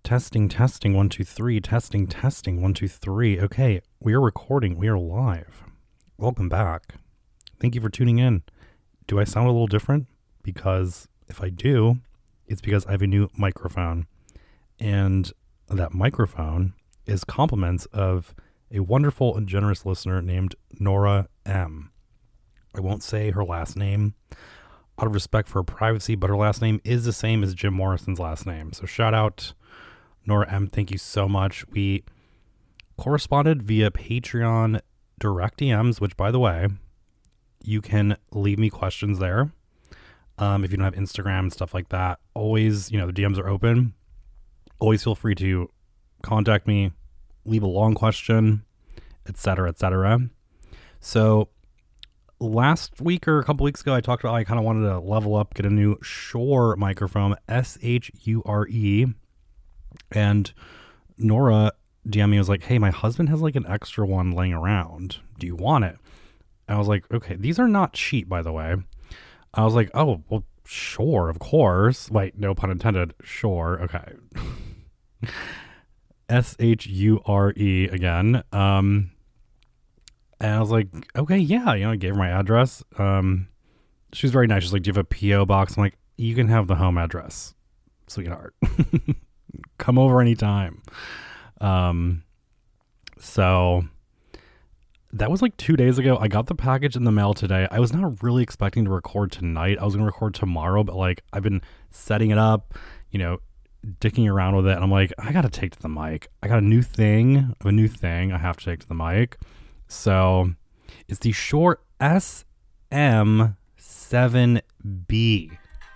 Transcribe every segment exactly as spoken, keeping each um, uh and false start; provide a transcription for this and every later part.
Testing, testing, one, two, three. Testing, testing, one, two, three. Okay, we are recording. We are live. Welcome back. Thank you for tuning in. Do I sound a little different? Because if I do, it's because I have a new microphone. And that microphone is compliments of a wonderful and generous listener named Nora M. I won't say her last name out of respect for her privacy, but her last name is the same as Jim Morrison's last name. So shout out Nora M. Thank you so much. We corresponded via Patreon direct D Ms, which, by the way, you can leave me questions there. Um, if you don't have Instagram and stuff like that, always, you know, the D Ms are open. Always feel free to contact me, leave a long question, et cetera, et cetera. So last week or a couple weeks ago, I talked about I kind of wanted to level up, get a new Shure microphone, S H U R E. And Nora D M'd me, was like, hey, my husband has like an extra one laying around. Do you want it? And I was like, okay, these are not cheap, by the way. I was like, oh, well, sure, of course. Wait, no pun intended. Sure. Okay. S H U R E again. Um, and I was like, okay, yeah, you know, I gave her my address. Um, she was very nice. She's like, do you have a P O box? I'm like, you can have the home address, sweetheart. Come over anytime. Um, so that was like two days ago. I got the package in the mail today. I was not really expecting to record tonight. I was going to record tomorrow, but like I've been setting it up, you know, dicking around with it. And I'm like, I got to take to the mic. I got a new thing, a new thing I have to take to the mic. So it's the Shure S M seven B.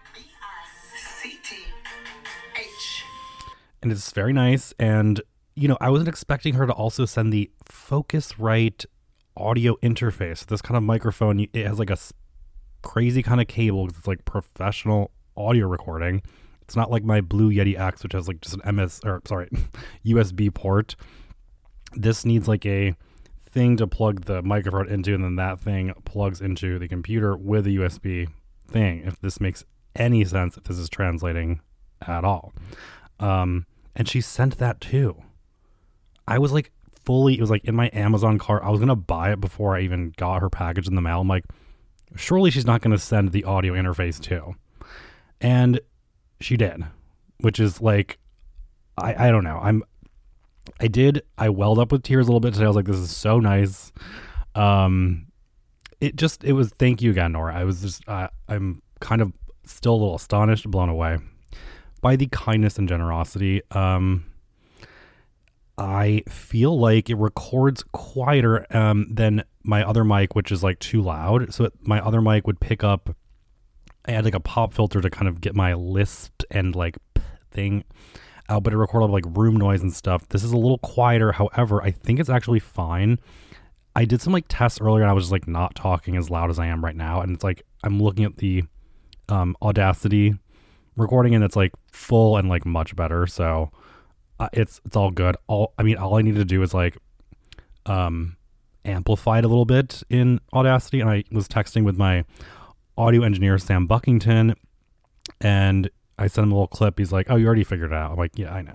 And it's very nice. And, you know, I wasn't expecting her to also send the Focusrite audio interface. This kind of microphone, it has like a crazy kind of cable because it's like professional audio recording. It's not like my Blue Yeti X, which has like just an M S or sorry, U S B port. This needs like a thing to plug the microphone into, and then that thing plugs into the computer with a U S B thing. If this makes any sense, if this is translating at all. Um, and she sent that too. I was like fully, it was like in my Amazon cart. I was going to buy it before I even got her package in the mail. I'm like, surely she's not going to send the audio interface too. And she did, which is like, I, I don't know. I'm, I did, I welled up with tears a little bit today. I was like, this is so nice. Um, it just, it was, thank you again, Nora. I was just, uh, I'm kind of still a little astonished, blown away by the kindness and generosity. Um, I feel like it records quieter um, than my other mic, which is like too loud. So it, my other mic would pick up, I had like a pop filter to kind of get my lisp and like p- thing out, but it recorded like room noise and stuff. This is a little quieter. However, I think it's actually fine. I did some like tests earlier and I was just like not talking as loud as I am right now. And it's like, I'm looking at the um, Audacity recording and it's like full and like much better. So uh, it's, it's all good. All, I mean, all I need to do is like, um, amplify it a little bit in Audacity. And I was texting with my audio engineer, Sam Buckington, and I sent him a little clip. He's like, oh, you already figured it out. I'm like, yeah, I know.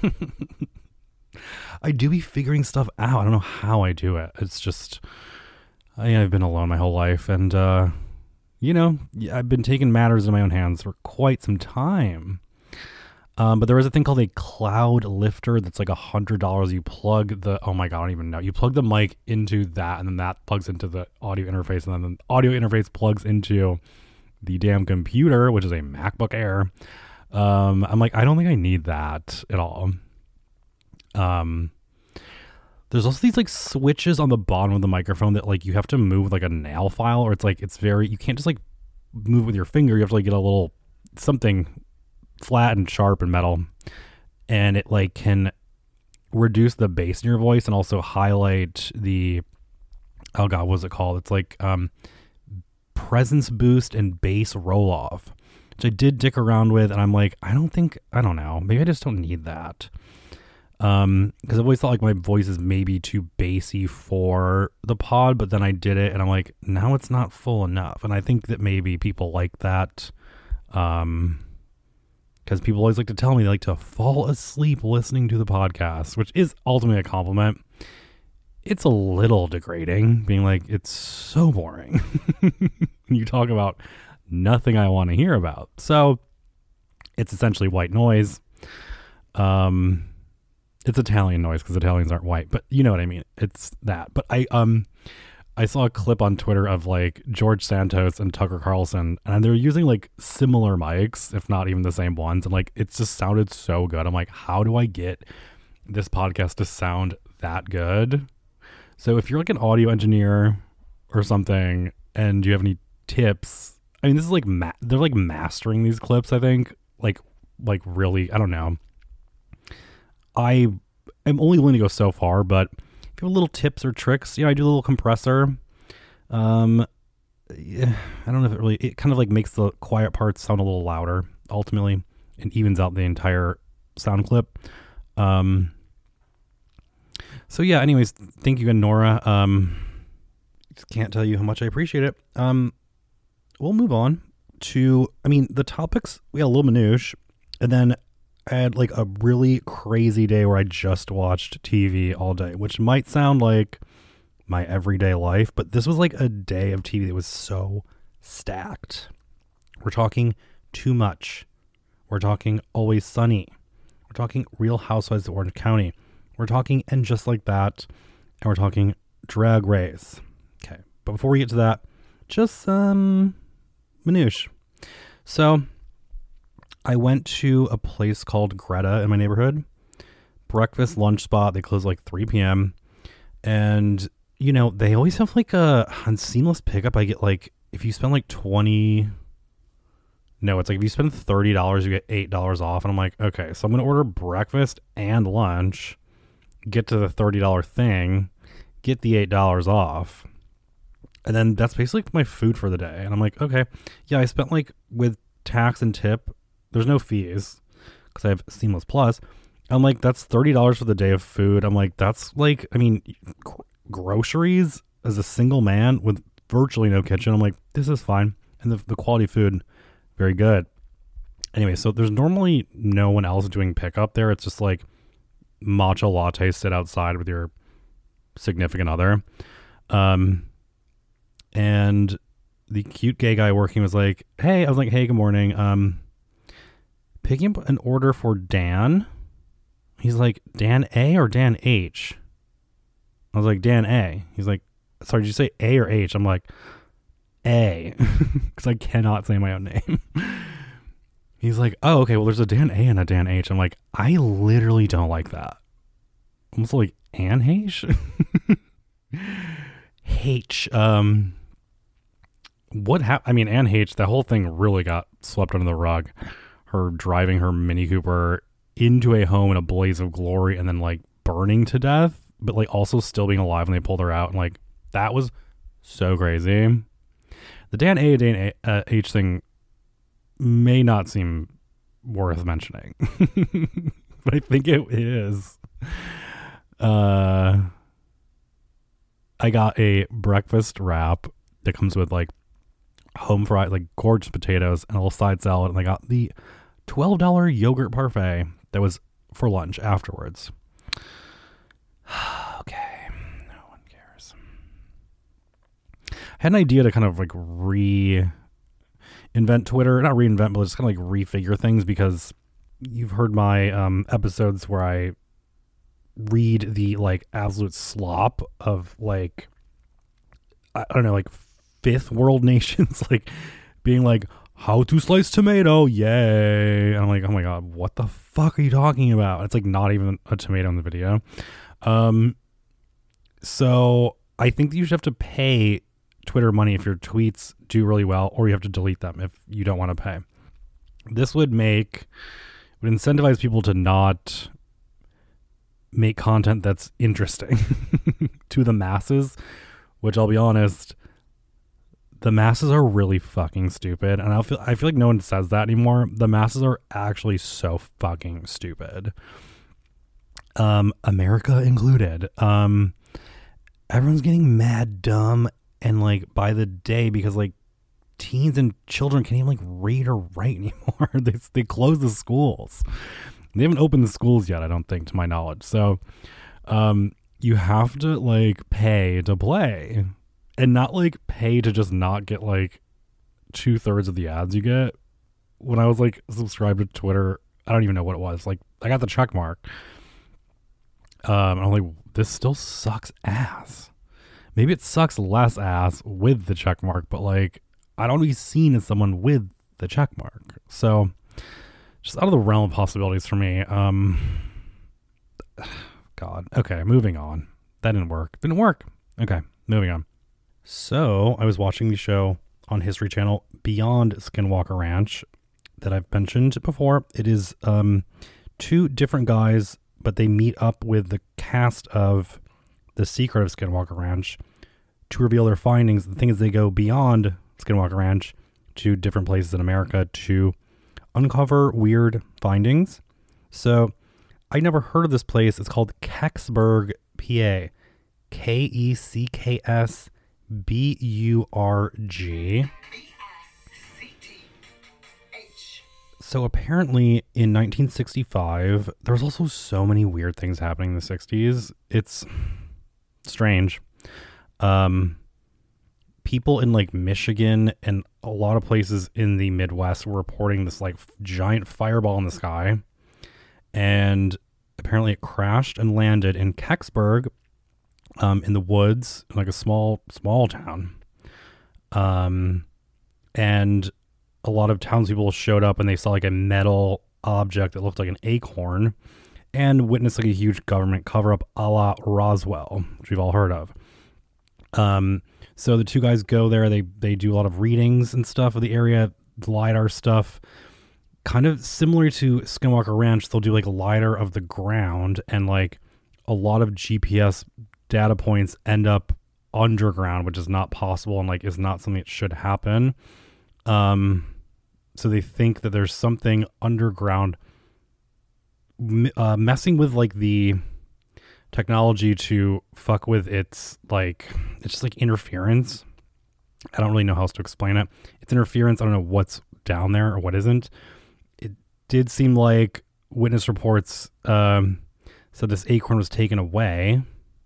I do be figuring stuff out. I don't know how I do it. It's just, I, I've been alone my whole life. And, uh, you know, I've been taking matters in my own hands for quite some time. Um, but there is a thing called a cloud lifter that's like a hundred dollars. You plug the, oh my God, I don't even know. You plug the mic into that, and then that plugs into the audio interface, and then the audio interface plugs into the damn computer, which is a MacBook Air. Um, I'm like, I don't think I need that at all. Um, there's also these like switches on the bottom of the microphone that like you have to move with like a nail file, or it's like, it's very, you can't just like move with your finger. You have to like get a little something flat and sharp and metal, and it like can reduce the bass in your voice and also highlight the, oh God, what's it called? It's like, um, presence boost and bass roll off, which I did dick around with. And I'm like, I don't think, I don't know. Maybe I just don't need that. Um, because I've always thought like my voice is maybe too bassy for the pod, but then I did it and I'm like, now it's not full enough. And I think that maybe people like that. Um, because people always like to tell me they like to fall asleep listening to the podcast, which is ultimately a compliment. It's a little degrading being like, it's so boring. You talk about nothing I want to hear about. So it's essentially white noise. Um, it's Italian noise because Italians aren't white, but you know what I mean. It's that. But I um, I saw a clip on Twitter of like George Santos and Tucker Carlson, and they're using like similar mics, if not even the same ones, and like it just sounded so good. I'm like, how do I get this podcast to sound that good? So if you're like an audio engineer or something and you have any tips, I mean, this is like, ma- they're like mastering these clips, I think, like, like really, I don't know. I am only willing to go so far, but if you have little tips or tricks, you know, I do a little compressor. Um, yeah, I don't know if it really, it kind of like makes the quiet parts sound a little louder ultimately and evens out the entire sound clip. Um, So yeah, anyways, thank you again, Nora. Um, just can't tell you how much I appreciate it. Um, we'll move on to, I mean, the topics, we had a little minutiae, and then I had like a really crazy day where I just watched T V all day, which might sound like my everyday life, but this was like a day of T V that was so stacked. We're talking Too Much. We're talking Always Sunny. We're talking Real Housewives of Orange County. We're talking And Just Like That, and we're talking Drag Race. Okay, but before we get to that, just some minutiae. So, I went to a place called Greta in my neighborhood. Breakfast, lunch spot. They close like three p.m. And, you know, they always have like a, on Seamless Pickup, I get like, if you spend like twenty... No, it's like if you spend thirty dollars, you get eight dollars off. And I'm like, okay, so I'm going to order breakfast and lunch, get to the thirty dollars thing, get the eight dollars off. And then that's basically my food for the day. And I'm like, okay, yeah, I spent like with tax and tip, there's no fees because I have Seamless Plus. I'm like, that's thirty dollars for the day of food. I'm like, that's like, I mean, gr- groceries as a single man with virtually no kitchen. I'm like, this is fine. And the, the quality of food, very good. Anyway, so there's normally no one else doing pickup there. It's just like matcha latte, sit outside with your significant other. Um, and the cute gay guy working was like, hey, I was like, hey, good morning. Um, picking up an order for Dan. He's like, Dan A or Dan H? I was like, Dan A. He's like, sorry, did you say A or H? I'm like, A, because I cannot say my own name. He's like, oh, okay, well, there's a Dan A and a Dan H. I'm like, I literally don't like that. Almost like Anne H? H. Um, what happened? I mean, Anne H, that whole thing really got swept under the rug. Her driving her Mini Cooper into a home in a blaze of glory and then like burning to death, but like also still being alive when they pulled her out. And like, that was so crazy. The Dan A, Dan A, uh, H thing may not seem worth mentioning, but I think it is. Uh, I got a breakfast wrap that comes with like home fried, like gorgeous potatoes and a little side salad. And I got the twelve dollars yogurt parfait that was for lunch afterwards. Okay. No one cares. I had an idea to kind of like reinvent Twitter, not reinvent, but just kind of like refigure things, because you've heard my um, episodes where I read the like absolute slop of like, I don't know, like fifth world nations, like being like, how to slice tomato, yay. And I'm like, oh my God, what the fuck are you talking about? It's like not even a tomato in the video. Um, so I think that you should have to pay Twitter money if your tweets do really well, or you have to delete them if you don't want to pay. This would make, would incentivize people to not make content that's interesting to the masses, which I'll be honest, the masses are really fucking stupid. And I feel I feel like no one says that anymore. The masses are actually so fucking stupid. Um, America included. Um, everyone's getting mad dumb and like by the day, because like teens and children can't even like read or write anymore. they they closed the schools. They haven't opened the schools yet, I don't think, to my knowledge. So, um, you have to like pay to play, and not like pay to just not get like two thirds of the ads you get. When I was like subscribed to Twitter, I don't even know what it was. Like I got the check mark. Um, and I'm like, this still sucks ass. Maybe it sucks less ass with the check mark, but like I don't want to be seen as someone with the check mark. So just out of the realm of possibilities for me. Um, God. Okay, moving on. That didn't work. Didn't work. Okay, moving on. So I was watching the show on History Channel, Beyond Skinwalker Ranch, that I've mentioned before. It is um, two different guys, but they meet up with the cast of The Secret of Skinwalker Ranch to reveal their findings. The thing is, they go beyond Skinwalker Ranch to different places in America to uncover weird findings. So I never heard of this place. It's called Kecksburg, P A. K E C K S B U R G. So apparently in nineteen sixty-five, there was also so many weird things happening in the sixties. It's strange. Um, people in like Michigan and a lot of places in the Midwest were reporting this like giant fireball in the sky. And apparently it crashed and landed in Kecksburg, um, in the woods, like a small, small town. Um, and a lot of townspeople showed up and they saw like a metal object that looked like an acorn and witnessed like a huge government cover up a la Roswell, which we've all heard of. Um, so the two guys go there, they, they do a lot of readings and stuff of the area, LiDAR stuff, kind of similar to Skinwalker Ranch. They'll do like a LiDAR of the ground, and like a lot of G P S data points end up underground, which is not possible and like is not something that should happen. Um, so they think that there's something underground uh, messing with like the technology to fuck with its like, it's just like interference. I don't really know how else to explain it. It's interference. I don't know what's down there or what isn't. It did seem like witness reports um, said this acorn was taken away.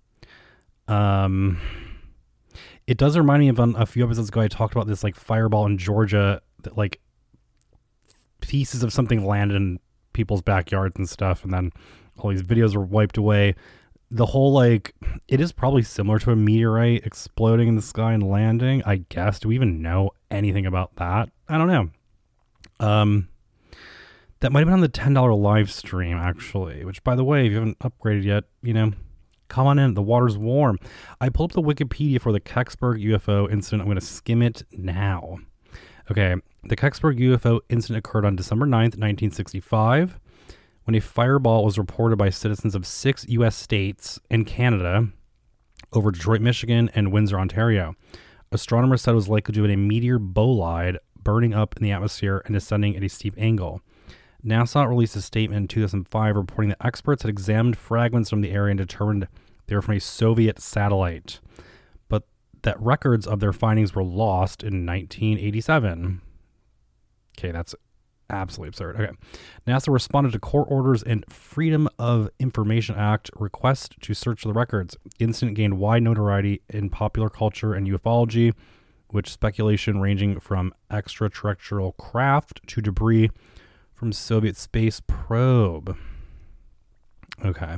Um, it does remind me of um, a few episodes ago, I talked about this like fireball in Georgia that like pieces of something landed in people's backyards and stuff, and then all these videos were wiped away. The whole like, it is probably similar to a meteorite exploding in the sky and landing, I guess. Do we even know anything about that? I don't know. Um, that might have been on the ten dollars live stream, actually, which, by the way, if you haven't upgraded yet, you know, come on in. The water's warm. I pulled up the Wikipedia for the Kecksburg U F O incident. I'm going to skim it now. Okay. The Kecksburg U F O incident occurred on December ninth, nineteen sixty-five, when a fireball was reported by citizens of six U S states and Canada over Detroit, Michigan, and Windsor, Ontario. Astronomers said it was likely due to a meteor bolide burning up in the atmosphere and descending at a steep angle. NASA released a statement in two thousand five reporting that experts had examined fragments from the area and determined they were from a Soviet satellite, but that records of their findings were lost in nineteen eighty-seven. Okay, that's absolutely absurd. Okay. NASA responded to court orders and Freedom of Information Act request to search the records. The incident gained wide notoriety in popular culture and ufology, with speculation ranging from extraterrestrial craft to debris from Soviet space probe. Okay.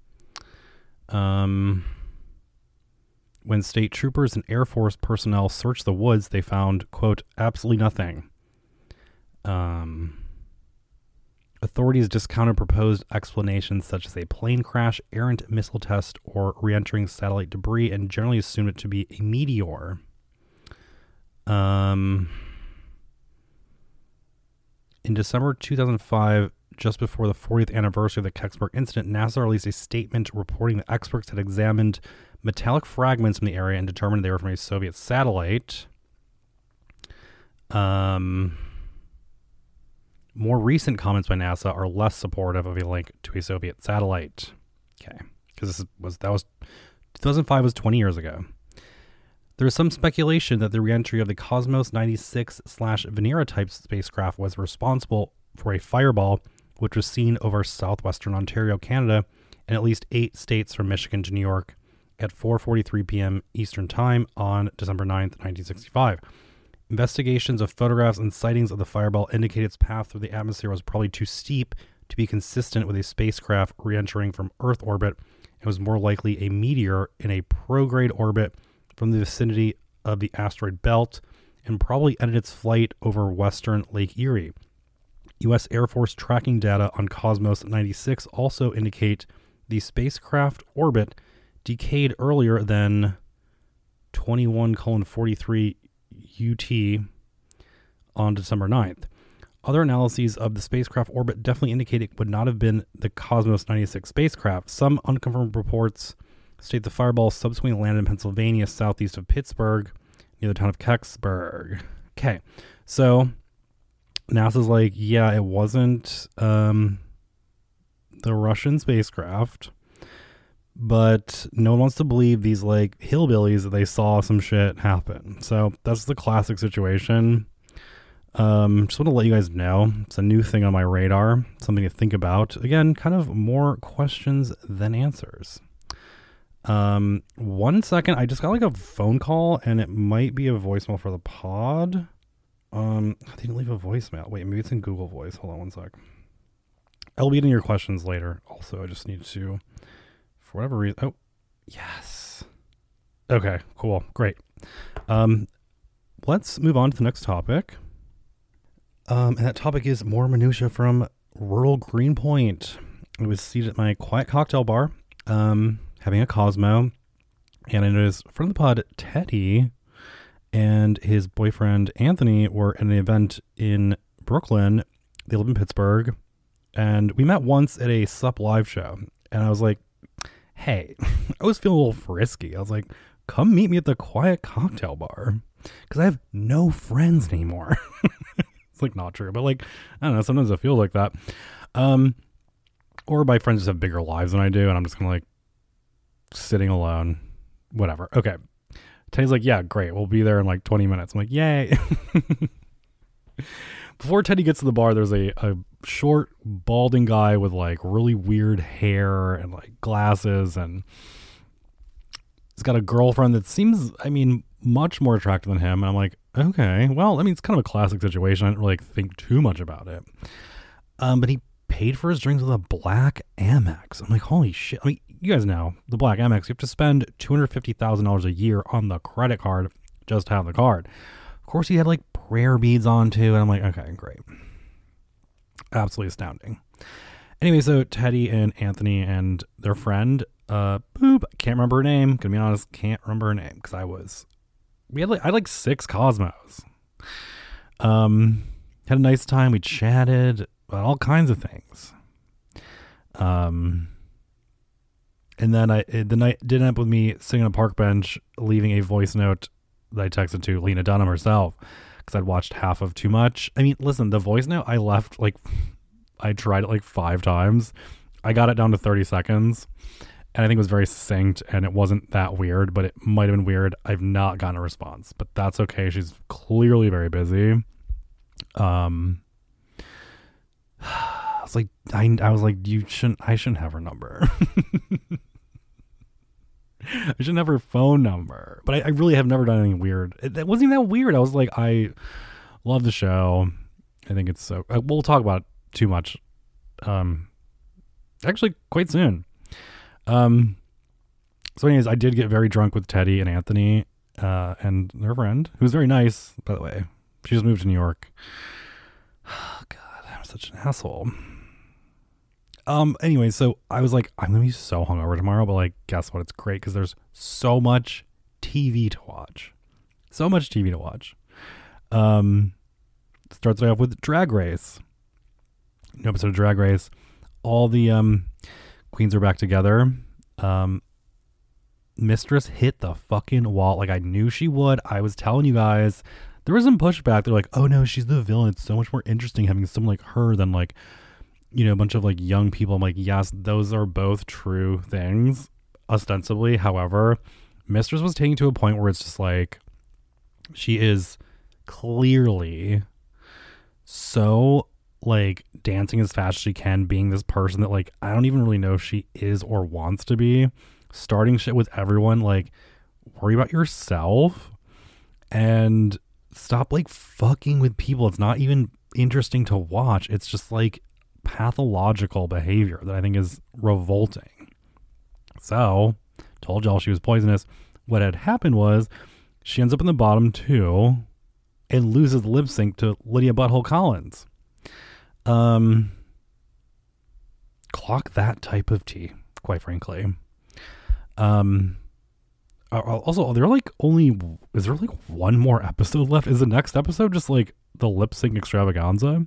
Um, when state troopers and Air Force personnel searched the woods, they found, quote, absolutely nothing. Um, authorities discounted proposed explanations such as a plane crash, errant missile test, or re-entering satellite debris, and generally assumed it to be a meteor. Um, in December two thousand five, just before the fortieth anniversary of the Kecksburg incident, NASA released a statement reporting that experts had examined metallic fragments from the area and determined they were from a Soviet satellite. Um... More recent comments by NASA are less supportive of a link to a Soviet satellite. Okay, because this was that was two thousand five was twenty years ago. There is some speculation that the reentry of the Cosmos ninety-six slash Venera type spacecraft was responsible for a fireball, which was seen over southwestern Ontario, Canada, and at least eight states from Michigan to New York at four forty-three p.m. Eastern Time on December ninth, nineteen sixty-five. Investigations of photographs and sightings of the fireball indicate its path through the atmosphere was probably too steep to be consistent with a spacecraft re-entering from Earth orbit. It was more likely a meteor in a prograde orbit from the vicinity of the asteroid belt and probably ended its flight over western Lake Erie. U S Air Force tracking data on Cosmos ninety-six also indicate the spacecraft orbit decayed earlier than twenty-one forty-three U T on December ninth. Other analyses of the spacecraft orbit definitely indicate it would not have been the Cosmos ninety-six spacecraft. Some unconfirmed reports state the fireball subsequently landed in Pennsylvania, southeast of Pittsburgh, near the town of Kecksburg. Okay, so NASA's like, yeah, it wasn't um, the Russian spacecraft, but no one wants to believe these like hillbillies that they saw some shit happen. So that's the classic situation. Um, just want to let you guys know it's a new thing on my radar, something to think about. Again, kind of more questions than answers. Um, one second, I just got like a phone call, and it might be a voicemail for the pod. Um, I didn't leave a voicemail. Wait, maybe it's in Google Voice. Hold on one sec. I'll be getting your questions later. Also, I just need to, for whatever reason. Oh, yes. Okay, cool, great. Um, let's move on to the next topic. Um, and that topic is more minutia from rural Greenpoint. I was seated at my quiet cocktail bar, um, having a Cosmo, and I noticed friend of the pod, Teddy, and his boyfriend, Anthony, were at an event in Brooklyn. They live in Pittsburgh, and we met once at a Sup Live show, and I was like, hey, I was feeling a little frisky. I was like, come meet me at the quiet cocktail bar, because I have no friends anymore. It's like not true, but like, I don't know, sometimes it feels like that. Um, or my friends just have bigger lives than I do, and I'm just kind of like sitting alone, whatever. Okay. Teddy's like, yeah, great. We'll be there in like twenty minutes. I'm like, yay. Before Teddy gets to the bar, there's a, a short, balding guy with like really weird hair and like glasses, and he's got a girlfriend that seems, I mean, much more attractive than him. And I'm like, okay, well, I mean, it's kind of a classic situation. I didn't really think too much about it. Um, but he paid for his drinks with a black Amex. I'm like, holy shit. I mean, you guys know the black Amex, you have to spend two hundred fifty thousand dollars a year on the credit card just to have the card. Of course, he had like prayer beads on too. And I'm like, okay, great. Absolutely astounding. Anyway, so Teddy and Anthony and their friend, uh, Boop, can't remember her name. Gonna be honest, can't remember her name because I was, we had like, I had like six Cosmos. Um, had a nice time. We chatted about all kinds of things. Um, and then I, the night did end up with me sitting on a park bench, leaving a voice note that I texted to Lena Dunham herself because I'd watched half of Too Much. I mean, listen, the voice note I left, like, I tried it like five times. I got it down to thirty seconds, and I think it was very succinct, and it wasn't that weird, but it might have been weird. I've not gotten a response, but that's okay. She's clearly very busy. Um, I was like, I, I was like, you shouldn't, I shouldn't have her number. I shouldn't have her phone number, but I, I really have never done anything weird. It, it wasn't even that weird. I was like, I love the show. I think it's so, uh, we'll talk about it too much. Um, actually quite soon. Um, so anyways, I did get very drunk with Teddy and Anthony, uh, and their friend, who's very nice, by the way. She just moved to New York. Oh God, I'm such an asshole. Um, anyway, so I was like, I'm gonna be so hungover tomorrow, but like, guess what? It's great because there's so much T V to watch. So much T V to watch. Um, starts off with Drag Race. New episode of Drag Race. All the um queens are back together. Um, Mistress hit the fucking wall like I knew she would. I was telling you guys, there was some pushback. They're like, oh no, she's the villain. It's so much more interesting having someone like her than like, you know, a bunch of like young people. I'm like, yes, those are both true things, ostensibly. However, Mistress was taking to a point where it's just like, she is clearly so like dancing as fast as she can, being this person that like I don't even really know if she is or wants to be, starting shit with everyone. Like, worry about yourself and stop like fucking with people. It's not even interesting to watch. It's just like pathological behavior that I think is revolting. So told y'all she was poisonous. What had happened was she ends up in the bottom two and loses lip sync to Lydia Butthole Collins. Um, clock that type of tea, quite frankly. Um, also, there are like only, is there like one more episode left? Is the next episode just like the lip sync extravaganza?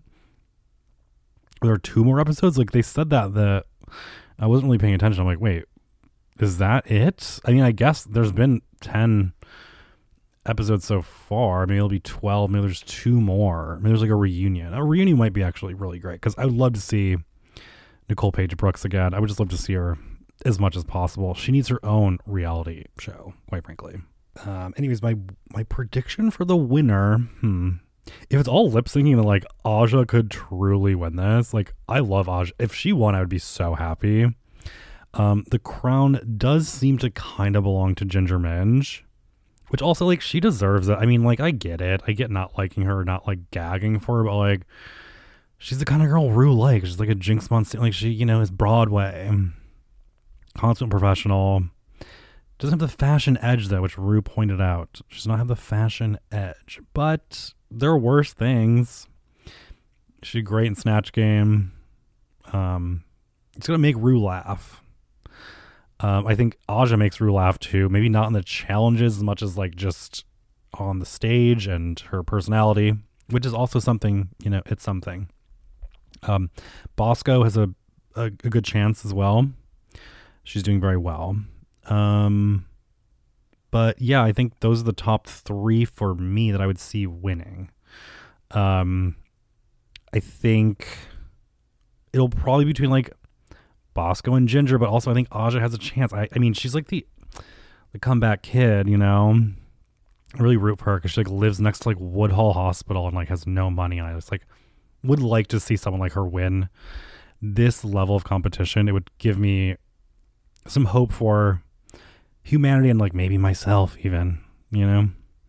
Are there two more episodes? Like they said that, that I wasn't really paying attention. I'm like, wait, is that it? I mean, I guess there's been ten episodes so far. Maybe it'll be twelve. Maybe there's two more. Maybe there's like a reunion. A reunion might be actually really great because I would love to see Nicole Paige Brooks again. I would just love to see her as much as possible. She needs her own reality show, quite frankly. Um, anyways, my my prediction for the winner, hmm. If it's all lip syncing, then like Aja could truly win this. Like, I love Aja. If she won, I would be so happy. Um, the crown does seem to kind of belong to Ginger Minj, which also, like, she deserves it. I mean, like, I get it. I get not liking her, not, like, gagging for her, but, like, she's the kind of girl Rue likes. She's, like, a Jinx Monsoon. Like, she, you know, is Broadway. Constant professional. Doesn't have the fashion edge, though, which Rue pointed out. She does not have the fashion edge. But there are worse things. She's great in Snatch Game. Um, it's going to make Rue laugh. Um, I think Aja makes Rue laugh too. Maybe not in the challenges as much as like just on the stage and her personality, which is also something, you know, it's something. Um, Bosco has a, a, a good chance as well. She's doing very well. Um, but yeah, I think those are the top three for me that I would see winning. Um, I think it'll probably be between like Bosco and Ginger, but also I think Aja has a chance. I, I mean, she's like the the comeback kid, you know. I really root for her because she like lives next to like Woodhull Hospital and like has no money, and I just like would like to see someone like her win this level of competition. It would give me some hope for humanity and like maybe myself even, you know.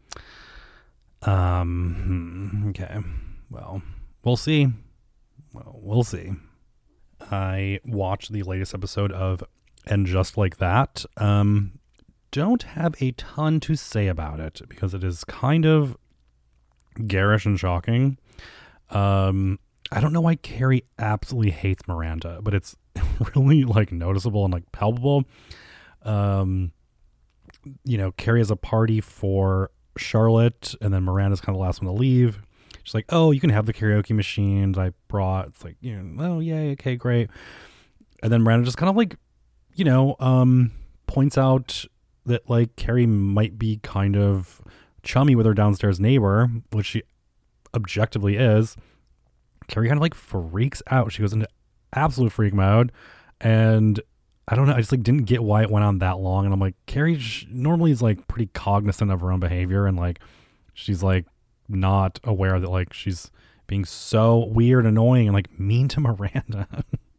Um. Okay. Well, we'll see. Well, we'll see. I watched the latest episode of And Just Like That. Um, don't have a ton to say about it because it is kind of garish and shocking. Um, I don't know why Carrie absolutely hates Miranda, but it's really like noticeable and like palpable. Um, you know, Carrie has a party for Charlotte, and then Miranda's kind of the last one to leave. She's like, oh, you can have the karaoke machines I brought. It's like, you know, oh, yay, okay, great. And then Miranda just kind of like, you know, um, points out that like Carrie might be kind of chummy with her downstairs neighbor, which she objectively is. Carrie kind of like freaks out. She goes into absolute freak mode. And I don't know, I just like didn't get why it went on that long. And I'm like, Carrie normally is like pretty cognizant of her own behavior. And like, she's like, not aware that like she's being so weird, annoying, and like mean to Miranda.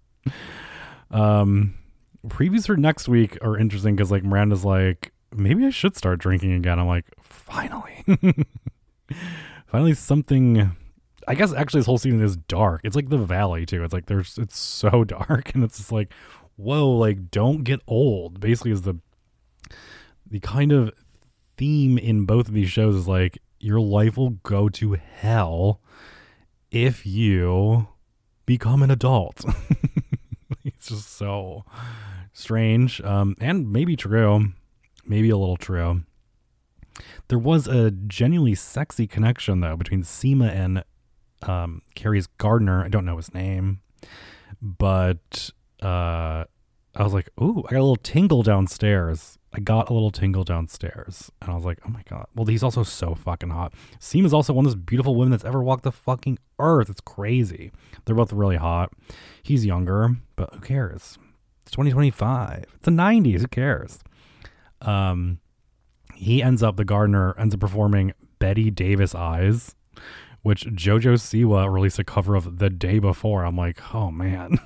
um, previews for next week are interesting because like Miranda's like, maybe I should start drinking again. I'm like, finally, finally something. I guess actually this whole season is dark. It's like The Valley too. It's like there's it's so dark, and it's just like, whoa, like don't get old. Basically, is the the kind of theme in both of these shows is like, your life will go to hell if you become an adult. It's just so strange, um, and maybe true, maybe a little true. There was a genuinely sexy connection, though, between Seema and um, Carrie's gardener. I don't know his name, but uh, I was like, ooh, I got a little tingle downstairs. I got a little tingle downstairs. And I was like, oh my God. Well, he's also so fucking hot. Seema is also one of those beautiful women that's ever walked the fucking earth. It's crazy. They're both really hot. He's younger, but who cares? It's twenty twenty-five. It's the nineties. Who cares? Um, he ends up, the gardener ends up performing Betty Davis Eyes, which JoJo Siwa released a cover of the day before. I'm like, oh man.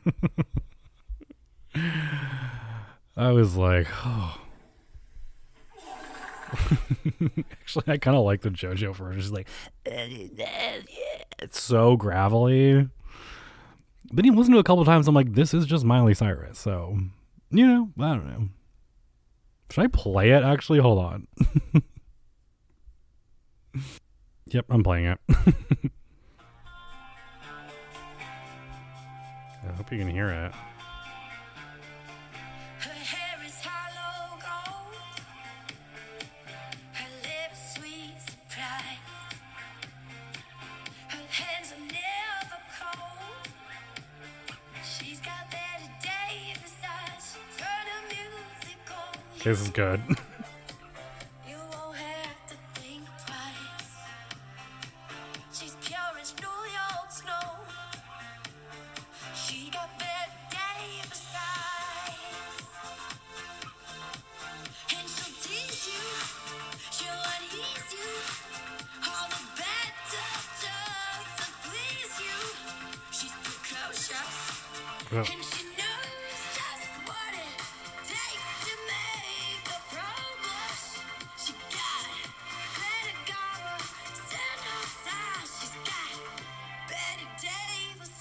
I was like, oh. Actually, I kind of like the JoJo version. It's like, it's so gravelly. But you listen to it a couple times, I'm like, this is just Miley Cyrus. So, you know, I don't know. Should I play it, actually? Hold on. Yep, I'm playing it. I hope you can hear it. This is good. You won't have to think twice. She's pure as New York snow. She got Betty Davis eyes. And she'll tease you, she'll unease you. All the better just to please you. She's precocious. Oh. And she knows just what it takes to make a pro blush. She got Lady Gaga, stand outside. She's got Betty Davis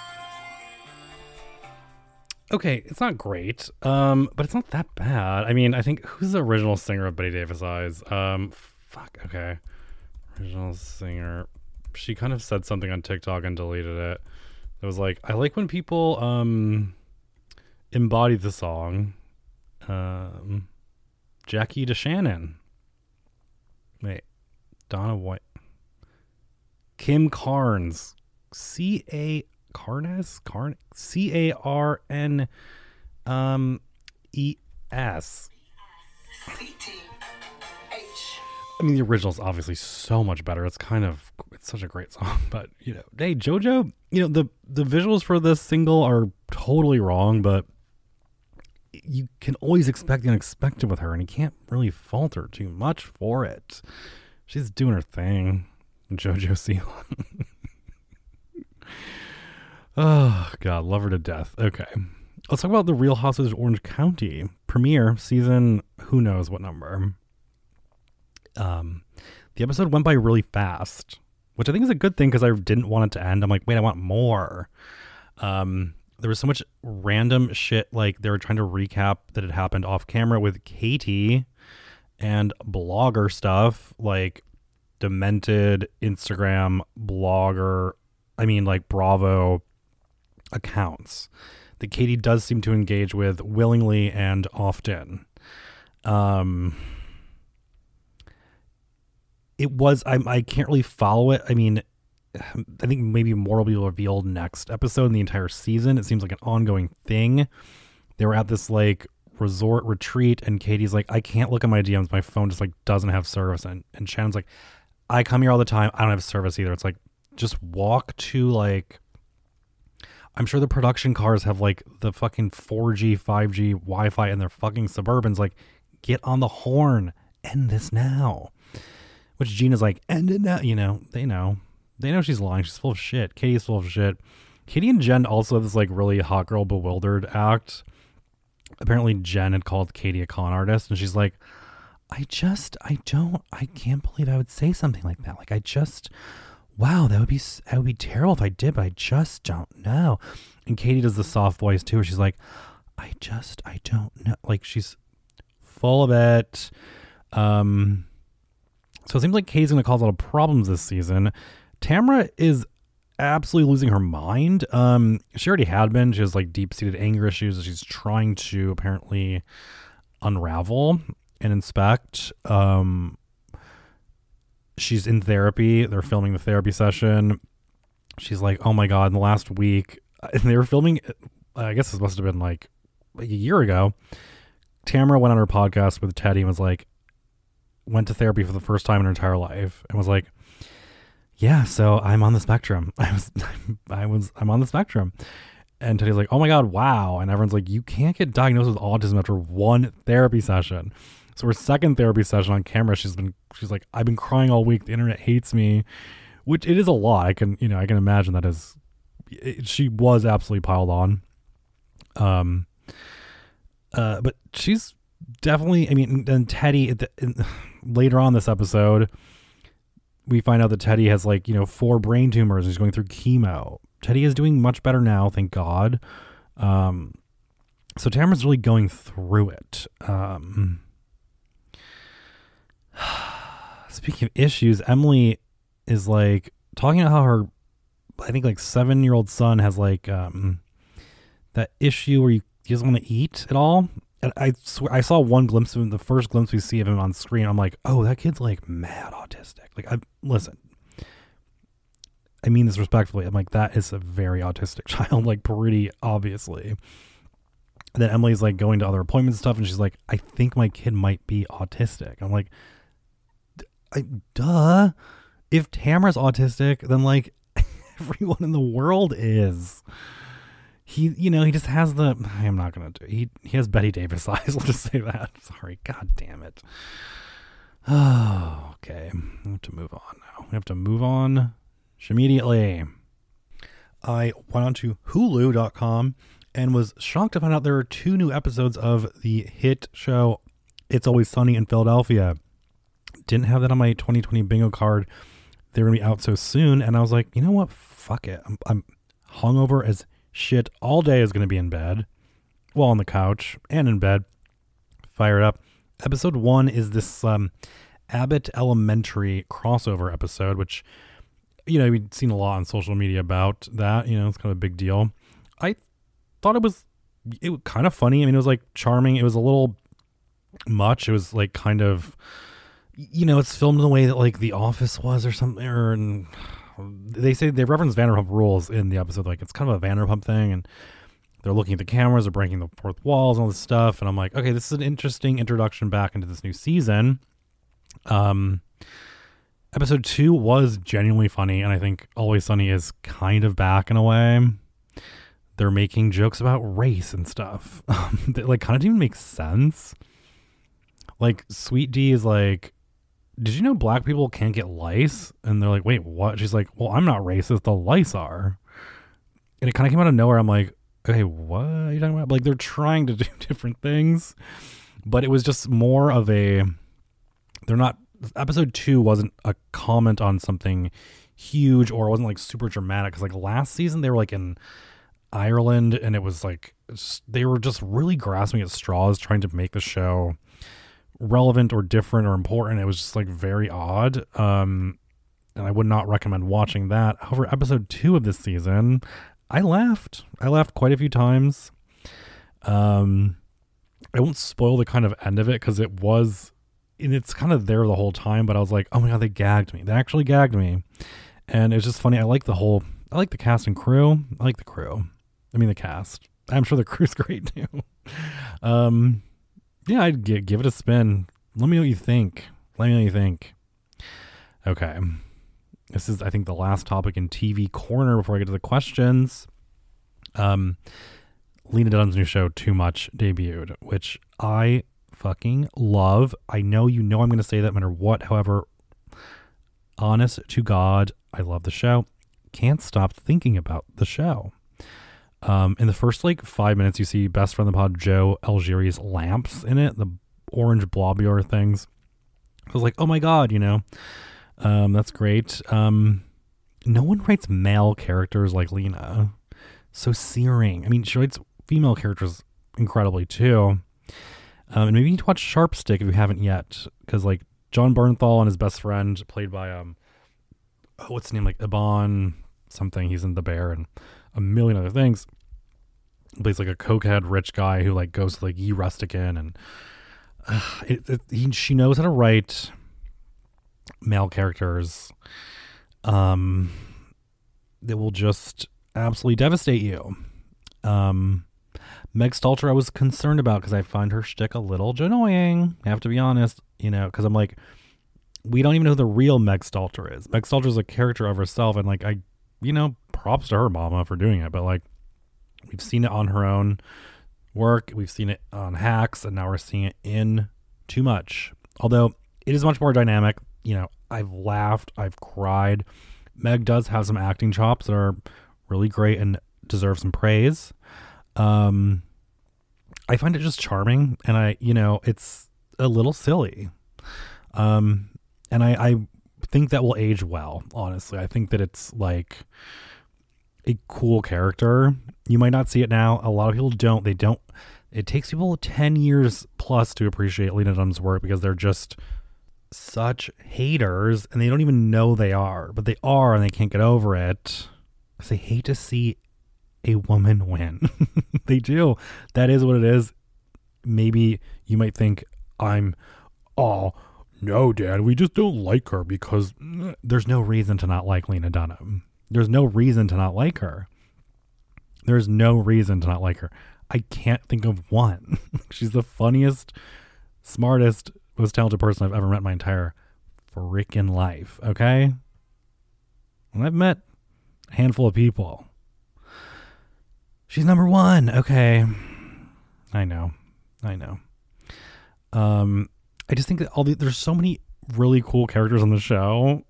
eyes. Okay, it's not great, um, but it's not that bad. I mean, I think, who's the original singer of Betty Davis Eyes? Um, fuck, okay. Original singer. She kind of said something on TikTok and deleted it. It was like, I like when people um embody the song. Um, Jackie DeShannon. Wait, Donna White. Kim Carnes. C A Carnes? Carn C A R N um E S. C T H. I mean, the original's obviously so much better. It's kind of, it's such a great song. But, you know, hey, JoJo, you know, the, the visuals for this single are totally wrong, but you can always expect the unexpected with her, and you can't really fault her too much for it. She's doing her thing. JoJo Siwa. Oh, God, love her to death. Okay. Let's talk about The Real Housewives of Orange County. Premiere, season, who knows what number. Um, the episode went by really fast, which I think is a good thing because I didn't want it to end. I'm like, wait, I want more. Um, there was so much random shit, like they were trying to recap that had happened off camera with Katie and blogger stuff, like demented Instagram blogger, I mean like Bravo accounts that Katie does seem to engage with willingly and often. Um, it was, I, I can't really follow it. I mean, I think maybe more will be revealed next episode in the entire season. It seems like an ongoing thing. They were at this like resort retreat and Katie's like, I can't look at my D Ms. My phone just like doesn't have service. And, and Shannon's like, I come here all the time. I don't have service either. It's like, just walk to like, I'm sure the production cars have like the fucking four G, five G Wi-Fi in their fucking Suburbans. Like, get on the horn. End this now. Which Gina's like, end it now. You know, they know. They know she's lying. She's full of shit. Katie's full of shit. Katie and Jen also have this like really hot girl bewildered act. Apparently Jen had called Katie a con artist and she's like, I just, I don't, I can't believe I would say something like that. Like, I just, wow, that would be, that would be terrible if I did, but I just don't know. And Katie does the soft voice too, where she's like, I just, I don't know. Like, she's full of it. Um, so it seems like Katie's going to cause a lot of problems this season. Tamra is absolutely losing her mind. Um, she already had been. She has like deep-seated anger issues that she's trying to apparently unravel and inspect. Um, she's in therapy. They're filming the therapy session. She's like, oh my God, in the last week, and they were filming, I guess this must have been like a year ago. Tamra went on her podcast with Teddy and was like, went to therapy for the first time in her entire life and was like, yeah, so I'm on the spectrum. I was, I was, I'm on the spectrum. And Teddy's like, oh my God, wow. And everyone's like, you can't get diagnosed with autism after one therapy session. So her second therapy session on camera, she's been, she's like, I've been crying all week. The internet hates me, which it is a lot. I can, you know, I can imagine that is, it, she was absolutely piled on. Um, uh, but she's definitely, I mean, and Teddy, the, in, later on this episode, we find out that Teddy has like, you know, four brain tumors. He's going through chemo. Teddy is doing much better now, thank God. Um, so Tamara's really going through it. Um, Speaking of issues, Emily is like talking about how her, I think like seven year old son has like um that issue where he doesn't want to eat at all. And I swear I saw one glimpse of him, the first glimpse we see of him on screen. I'm like, oh, that kid's like mad autistic. Like, I listen, I mean this respectfully. I'm like, that is a very autistic child, like pretty obviously. And then Emily's like going to other appointments and stuff, and she's like, I think my kid might be autistic. I'm like, I, duh. If Tamara's autistic, then like everyone in the world is. He, you know, he just has the, I'm not going to do, he, he has Betty Davis eyes. I'll just say that. Sorry. God damn it. Oh, okay. We have to move on now. We have to move on immediately. I went on to hulu dot com and was shocked to find out there are two new episodes of the hit show It's Always Sunny in Philadelphia. Didn't have that on my twenty twenty bingo card. They're going to be out so soon. And I was like, you know what? Fuck it. I'm, I'm hungover as shit. All day is going to be in bed. Well, on the couch and in bed. Fire it up. Episode one is this um, Abbott Elementary crossover episode, which, you know, we've seen a lot on social media about that. You know, it's kind of a big deal. I thought it was, it was kind of funny. I mean, it was like charming. It was a little much. It was like kind of, you know, it's filmed in the way that like The Office was or something. Or and they say they reference Vanderpump Rules in the episode. Like it's kind of a Vanderpump thing, and they're looking at the cameras, they're breaking the fourth walls, and all this stuff. And I'm like, okay, this is an interesting introduction back into this new season. Um, episode two was genuinely funny, and I think Always Sunny is kind of back in a way. They're making jokes about race and stuff that like kind of didn't make sense. Like Sweet D is like, did you know black people can't get lice? And they're like, wait, what? She's like, well, I'm not racist. The lice are. And it kind of came out of nowhere. I'm like, okay, what are you talking about? Like, they're trying to do different things, but it was just more of a, they're not, episode two wasn't a comment on something huge, or it wasn't like super dramatic. Cause like last season they were like in Ireland, and it was like, they were just really grasping at straws, trying to make the show relevant or different or important. It was just like very odd. Um, and I would not recommend watching that. However, episode two of this season, I laughed. I laughed quite a few times. Um, I won't spoil the kind of end of it because it was, and it's kind of there the whole time, but I was like, oh my God, they gagged me. They actually gagged me. And it's just funny. I like the whole, I like the cast and crew. I like the crew. I mean, the cast. I'm sure the crew's great too. um, yeah, I'd give, give it a spin. Let me know what you think. Let me know what you think. Okay. This is, I think, the last topic in T V Corner before I get to the questions. Um, Lena Dunham's new show, Too Much, debuted, which I fucking love. I know you know I'm going to say that no matter what. However, honest to God, I love the show. Can't stop thinking about the show. Um, in the first like five minutes, you see best friend of the pod, Joe Algieri's lamps in it, the orange blobular things. I was like, oh my God, you know. Um, that's great. Um, no one writes male characters like Lena. So searing. I mean, she writes female characters incredibly too. Um, and maybe you need to watch Sharpstick if you haven't yet, because like John Bernthal and his best friend, played by um, oh, what's his name, like Iban something. He's in The Bear and a million other things. He plays like a cokehead rich guy who like goes to like Ye Rustican, and uh, it, it, he, she knows how to write male characters um that will just absolutely devastate you. um Meg Stalter I was concerned about because I find her shtick a little annoying, I have to be honest, you know, because I'm like, we don't even know who the real Meg Stalter is. Meg Stalter is a character of herself, and like, I, you know, props to her mama for doing it, but like, we've seen it on her own work, we've seen it on Hacks, and now we're seeing it in too much. Although it is much more dynamic. You know, I've laughed, I've cried. Meg does have some acting chops that are really great and deserve some praise. Um, I find it just charming, and I, you know, it's a little silly. Um, and I, I think that will age well, honestly. I think that it's like a cool character. You might not see it now. A lot of people don't. They don't. It takes people ten years plus to appreciate Lena Dunham's work because they're just such haters and they don't even know they are, but they are and they can't get over it. They hate to see a woman win. They do. That is what it is. Maybe you might think I'm, oh, no, Dad, we just don't like her because there's no reason to not like Lena Dunham. There's no reason to not like her. There's no reason to not like her. I can't think of one. She's the funniest, smartest, most talented person I've ever met in my entire freaking life. Okay? And I've met a handful of people. She's number one. Okay. I know. I know. Um, I just think that all the, there's so many really cool characters on the show.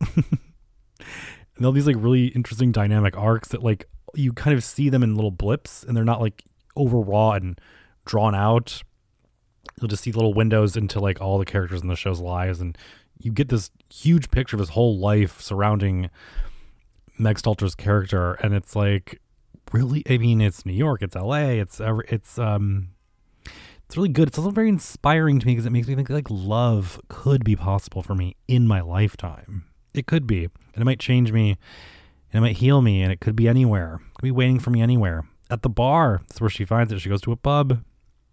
And all these like really interesting dynamic arcs that like you kind of see them in little blips and they're not like overwrought and drawn out. You'll just see little windows into like all the characters in the show's lives, and you get this huge picture of his whole life surrounding Meg Stalter's character. And it's like, really, I mean, it's New York, it's L A, it's it's um it's really good. It's also very inspiring to me because it makes me think like love could be possible for me in my lifetime. It could be, and it might change me, and it might heal me, and it could be anywhere. It could be waiting for me anywhere. At the bar, that's where she finds it. She goes to a pub.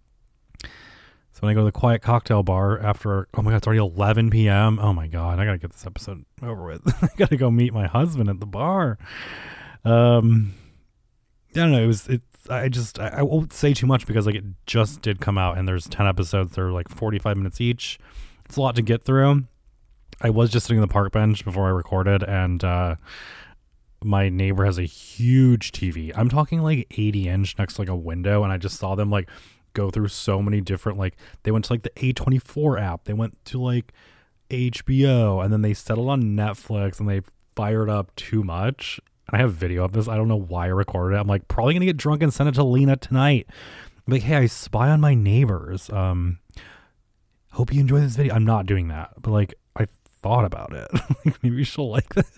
So when I go to the quiet cocktail bar after, oh my God, it's already eleven p.m. Oh my God, I gotta get this episode over with. I gotta go meet my husband at the bar. Um, I don't know. It was, it's, I just, I, I won't say too much because like it just did come out and there's ten episodes. They're like forty-five minutes each. It's a lot to get through. I was just sitting on the park bench before I recorded, and uh, my neighbor has a huge T V. I'm talking like eighty inch next to like a window, and I just saw them like go through so many different, like they went to like the A twenty-four app, they went to like H B O, and then they settled on Netflix, and they fired up too much. I have video of this. I don't know why I recorded it. I'm like probably gonna get drunk and send it to Lena tonight. I'm like, hey, I spy on my neighbors. Um, hope you enjoy this video. I'm not doing that, but like I thought about it. Like maybe she'll like this.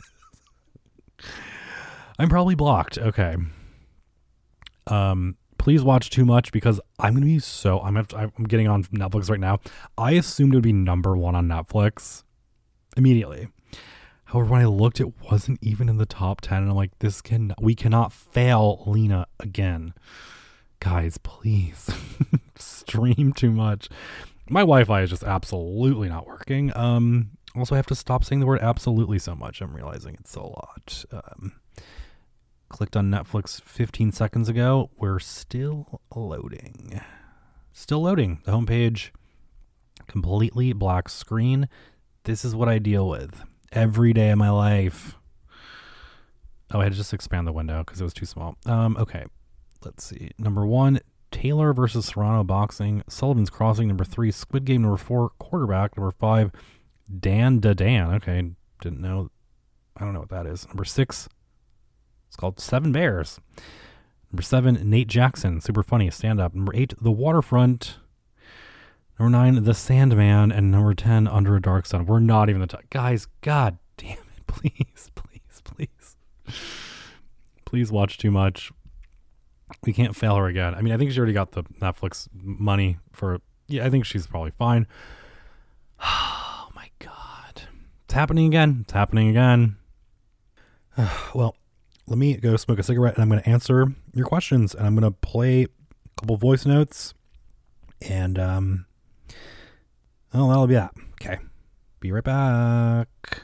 I'm probably blocked. Okay. Um, please watch Too Much because I'm gonna be so. I'm have to, I'm getting on Netflix right now. I assumed it would be number one on Netflix immediately. However, when I looked, it wasn't even in the top ten, and I'm like, this can we cannot fail Lena again, guys. Please stream Too Much. My Wi-Fi is just absolutely not working. Um, also, I have to stop saying the word absolutely so much. I'm realizing it's a lot. Um, clicked on Netflix fifteen seconds ago. We're still loading. Still loading. The homepage, completely black screen. This is what I deal with every day of my life. Oh, I had to just expand the window because it was too small. Um, okay. Let's see. Number one, Taylor versus Serrano boxing. Sullivan's Crossing. Number three, Squid Game. Number four, Quarterback. Number five, Dan da Dan. Okay, didn't know. I don't know what that is. Number six, it's called Seven Bears. Number seven, Nate Jackson. Super funny. Stand up. Number eight, The Waterfront. Number nine, The Sandman. And number ten, Under a Dark Sun. We're not even the top. Guys, god damn it. Please, please, please. Please watch Too Much. We can't fail her again. I mean, I think she already got the Netflix money for, yeah, I think she's probably fine. Oh my God. It's happening again. It's happening again. Well, let me go smoke a cigarette and I'm going to answer your questions, and I'm going to play a couple voice notes, and, um, oh, that'll be that. Okay. Be right back.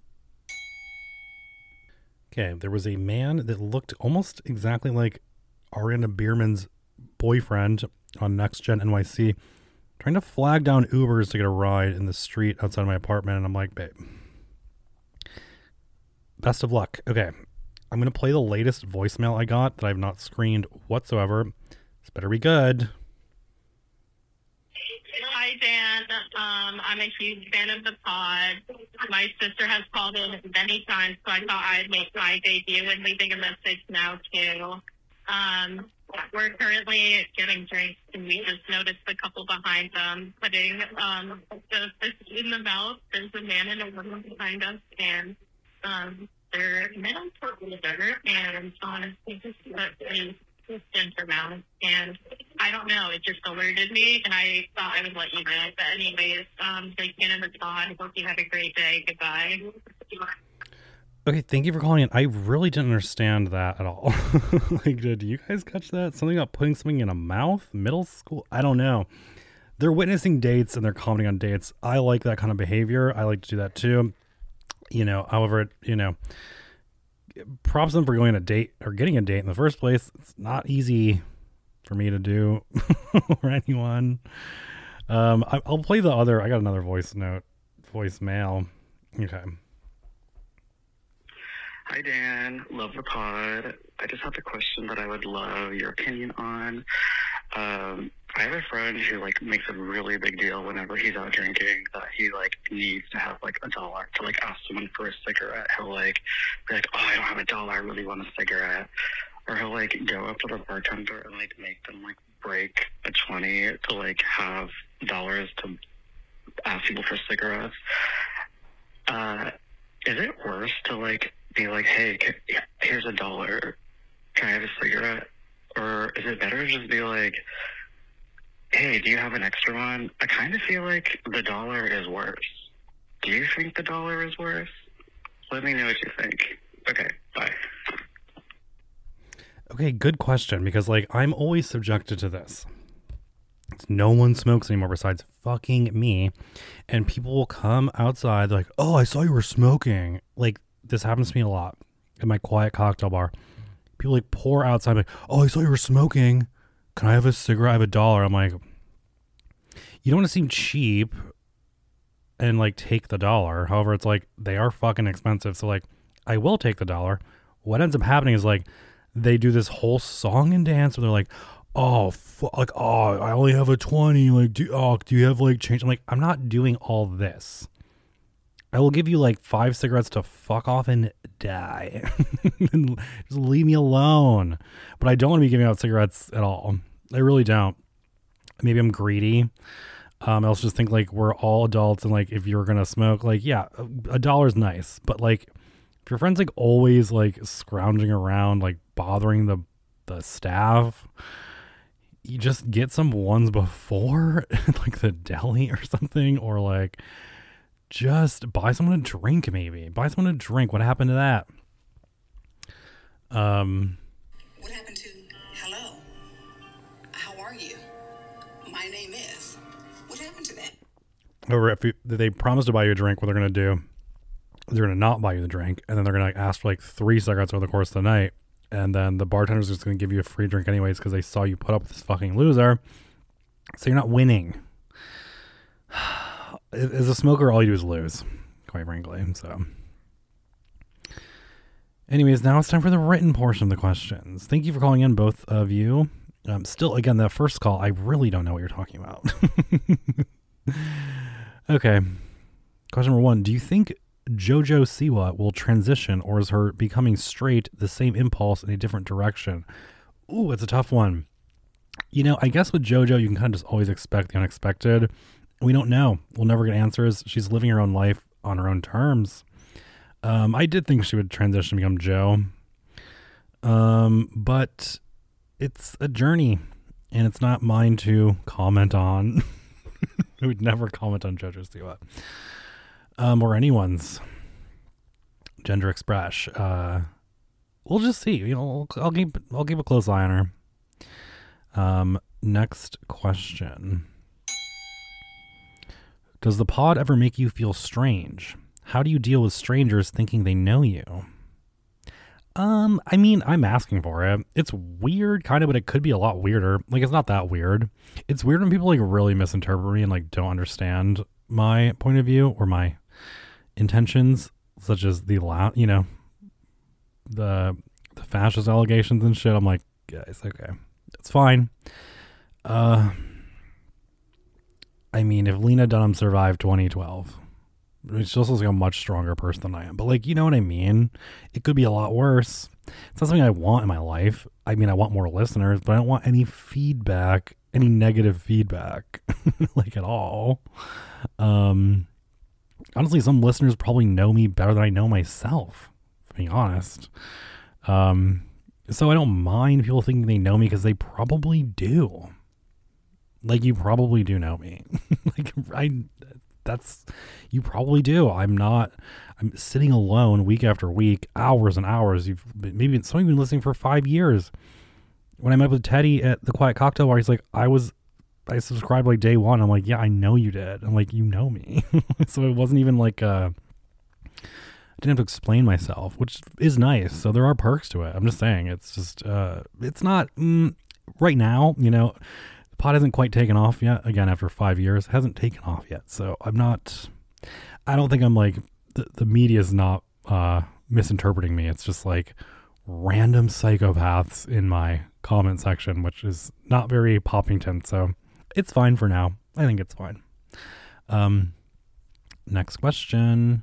Okay. There was a man that looked almost exactly like Ariana Bierman's boyfriend on Next Gen N Y C, trying to flag down Ubers to get a ride in the street outside my apartment. And I'm like, babe, best of luck. Okay. I'm going to play the latest voicemail I got that I've not screened whatsoever. This better be good. Hi, Dan. Um, I'm a huge fan of the pod. My sister has called in many times, so I thought I'd make my debut and leaving a message now, too. Um, we're currently getting drinks, and we just noticed a couple behind them putting um, the fish in the mouth. There's a man and a woman behind us, and um, they're middle older, and um, they just put a fish in her mouth. And I don't know, it just alerted me, and I thought I would let you know. But anyways, um, thank you and the pod. Hope you have a great day. Goodbye. Okay, thank you for calling in. I really didn't understand that at all. Like, did you guys catch that? Something about putting something in a mouth? Middle school? I don't know. They're witnessing dates and they're commenting on dates. I like that kind of behavior. I like to do that too. You know, however, you know, props them for going on a date or getting a date in the first place. It's not easy for me to do or anyone. Um, I, I'll play the other. I got another voice note, voicemail. Okay. Hi, Dan. Love the pod. I just have a question that I would love your opinion on. Um, I have a friend who, like, makes a really big deal whenever he's out drinking that he, like, needs to have, like, a dollar to, like, ask someone for a cigarette. He'll, like, be like, oh, I don't have a dollar. I really want a cigarette. Or he'll, like, go up to the bartender and, like, make them, like, break a twenty to, like, have dollars to ask people for cigarettes. Uh, is it worse to, like, be like, hey, here's a dollar, can I have a cigarette? Or is it better to just be like, hey, do you have an extra one? I kind of feel like the dollar is worse. Do you think the dollar is worse? Let me know what you think. Okay, bye. Okay, good question, because, like, I'm always subjected to this. No one smokes anymore besides fucking me, and people will come outside like, oh, I saw you were smoking. Like, this happens to me a lot at my quiet cocktail bar. People, like, pour outside like, oh, I saw you were smoking. Can I have a cigarette? I have a dollar. I'm like, you don't want to seem cheap and, like, take the dollar. However, it's like, they are fucking expensive. So, like, I will take the dollar. What ends up happening is, like, they do this whole song and dance where they're like, oh, fu- like, oh, I only have a twenty. Like, do, oh, do you have, like, change? I'm like, I'm not doing all this. I will give you, like, five cigarettes to fuck off and die. And just leave me alone. But I don't want to be giving out cigarettes at all. I really don't. Maybe I'm greedy. Um, I also just think, like, we're all adults, and, like, if you're going to smoke, like, yeah, a, a dollar's nice. But, like, if your friend's, like, always, like, scrounging around, like, bothering the, the staff, you just get some ones before, like, the deli or something, or, like, just buy someone a drink, maybe. Buy someone a drink. What happened to that? Um, What happened to hello? How are you? My name is. What happened to that? or if you, they promise to buy you a drink, what they're going to do, they're going to not buy you the drink, and then they're going to ask for, like, three cigarettes over the course of the night, and then the bartender's just going to give you a free drink anyways because they saw you put up with this fucking loser. So you're not winning. As a smoker, all you do is lose, quite frankly. So, anyways, now it's time for the written portion of the questions. Thank you for calling in, both of you. Um, still, again, that first call, I really don't know what you're talking about. Okay. Question number one. Do you think JoJo Siwa will transition, or is her becoming straight the same impulse in a different direction? Ooh, it's a tough one. You know, I guess with JoJo, you can kind of just always expect the unexpected. We don't know. We'll never get answers. She's living her own life on her own terms. Um, I did think she would transition to become Joe. Um, but it's a journey, and it's not mine to comment on. I would never comment on JoJo Siwa. Um, or anyone's gender express. Uh, we'll just see. You know, I'll, I'll keep I'll keep a close eye on her. Um, next question. Does the pod ever make you feel strange? How do you deal with strangers thinking they know you? Um, I mean, I'm asking for it. It's weird, kind of, but it could be a lot weirder. Like, it's not that weird. It's weird when people, like, really misinterpret me and, like, don't understand my point of view or my intentions, such as the, la- you know, the the fascist allegations and shit. I'm like, guys, okay, it's fine. Uh, I I mean, if Lena Dunham survived twenty twelve, she also looks like a much stronger person than I am. But, like, you know what I mean? It could be a lot worse. It's not something I want in my life. I mean, I want more listeners, but I don't want any feedback, any negative feedback, like, at all. Um, honestly, some listeners probably know me better than I know myself, to be honest. Um, so I don't mind people thinking they know me because they probably do. Like, you probably do know me. Like, I, that's, you probably do. I'm not, I'm sitting alone week after week, hours and hours. You've been, maybe some of you have been listening for five years. When I met with Teddy at the Quiet Cocktail Bar, he's like, I was, I subscribed like day one. I'm like, yeah, I know you did. I'm like, you know me. So it wasn't even like, uh, I didn't have to explain myself, which is nice. So there are perks to it. I'm just saying, it's just, uh, it's not, mm, right now, you know, the pot hasn't quite taken off yet. Again, after five years, it hasn't taken off yet. So I'm not, I don't think I'm like, the, the media is not, uh, misinterpreting me. It's just like random psychopaths in my comment section, which is not very Poppington. So it's fine for now. I think it's fine. Um, next question.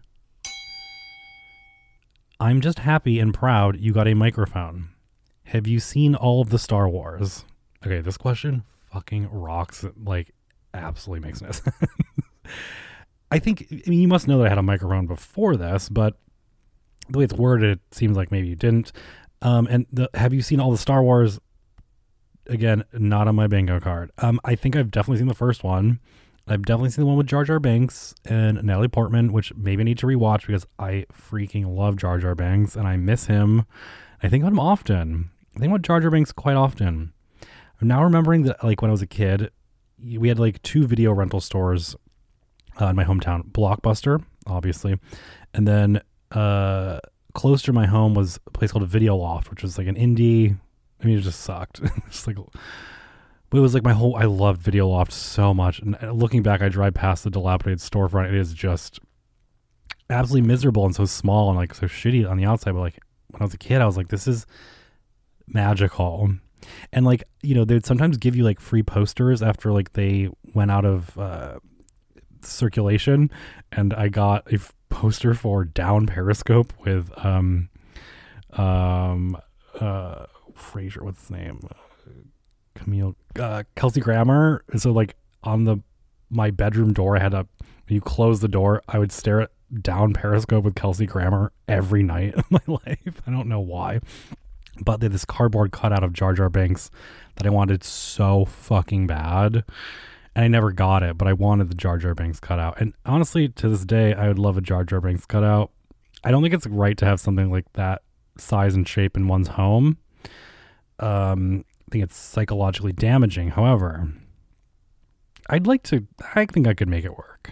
I'm just happy and proud you got a microphone. Have you seen all of the Star Wars? Okay, this question fucking rocks. Like, absolutely makes no sense. I think, I mean, you must know that I had a microphone before this, but the way it's worded, it seems like maybe you didn't. Um, and the, have you seen all the Star Wars? Again, not on my bingo card. Um, I think I've definitely seen the first one. I've definitely seen the one with Jar Jar Binks and Natalie Portman, which maybe I need to rewatch because I freaking love Jar Jar Binks and I miss him. I think about him often. I think about Jar Jar Binks quite often. I'm now remembering that, like, when I was a kid, we had like two video rental stores uh, in my hometown. Blockbuster, obviously, and then uh, close to my home was a place called a Video Loft, which was like an indie. I mean, it just sucked. Just like, but it was like my whole, I loved Video Loft so much. And looking back, I drive past the dilapidated storefront. It is just absolutely miserable and so small and like so shitty on the outside. But like when I was a kid, I was like, this is magical. And like, you know, they'd sometimes give you like free posters after like they went out of uh, circulation. And I got a f- poster for Down Periscope with, um, um, uh, Frasier, what's his name? Camille, uh, Kelsey Grammer. So like on the my bedroom door, I had a, when you close the door, I would stare at Down Periscope with Kelsey Grammer every night of my life. I don't know why, but they had this cardboard cutout of Jar Jar Binks that I wanted so fucking bad, and I never got it. But I wanted the Jar Jar Binks cutout, and honestly, to this day, I would love a Jar Jar Binks cutout. I don't think it's right to have something like that size and shape in one's home. Um, I think it's psychologically damaging. However, I'd like to, I think I could make it work.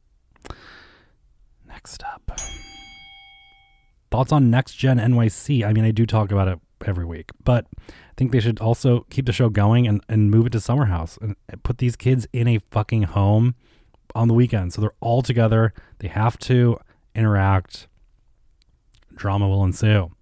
Next up. Thoughts on Next Gen N Y C? I mean, I do talk about it every week, but I think they should also keep the show going and, and move it to Summer House and put these kids in a fucking home on the weekend. So they're all together. They have to interact. Drama will ensue.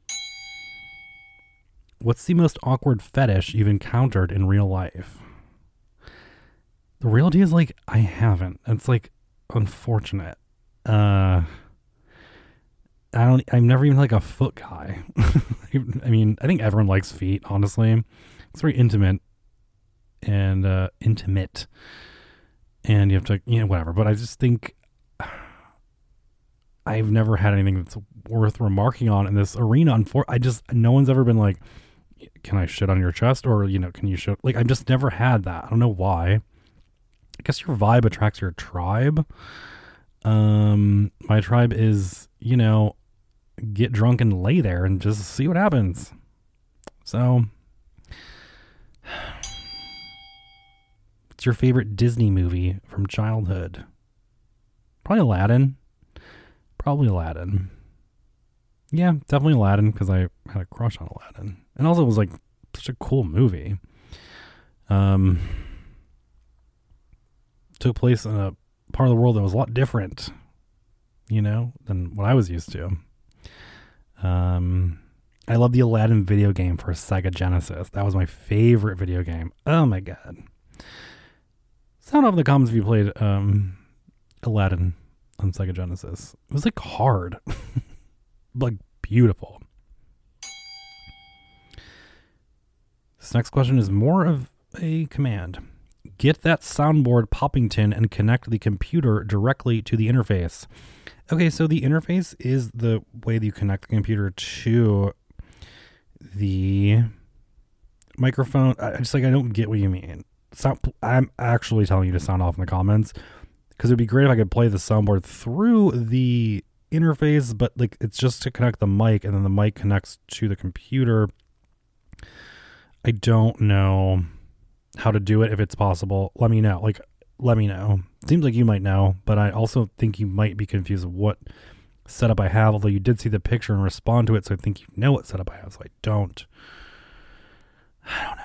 What's the most awkward fetish you've encountered in real life? The reality is, like, I haven't. It's, like, unfortunate. Uh, I don't, I'm never even, like, a foot guy. I mean, I think everyone likes feet, honestly. It's very intimate. And, uh, intimate. And you have to, you know, whatever. But I just think I've never had anything that's worth remarking on in this arena. Unfor- I just, no one's ever been like, can I shit on your chest? Or, you know, can you shit? Like, I've just never had that. I don't know why. I guess your vibe attracts your tribe. Um, my tribe is, you know, get drunk and lay there and just see what happens. So, what's your favorite Disney movie from childhood? Probably Aladdin. Probably Aladdin. Yeah, definitely Aladdin, because I had a crush on Aladdin. And also it was like such a cool movie. Um, took place in a part of the world that was a lot different, you know, than what I was used to. Um, I love the Aladdin video game for Sega Genesis. That was my favorite video game. Oh my God. Sound off in the comments if you played um, Aladdin on Sega Genesis. It was like hard, like beautiful. This next question is more of a command. Get that soundboard Poppington and connect the computer directly to the interface. Okay, so the interface is the way that you connect the computer to the microphone. I just like, I don't get what you mean. Sound, I'm actually telling you to sound off in the comments because it'd be great if I could play the soundboard through the interface, but like it's just to connect the mic and then the mic connects to the computer. I don't know how to do it. If it's possible, let me know. Like, let me know. Seems like you might know, but I also think you might be confused with what setup I have, although you did see the picture and respond to it, so I think you know what setup I have, so I don't. I don't know.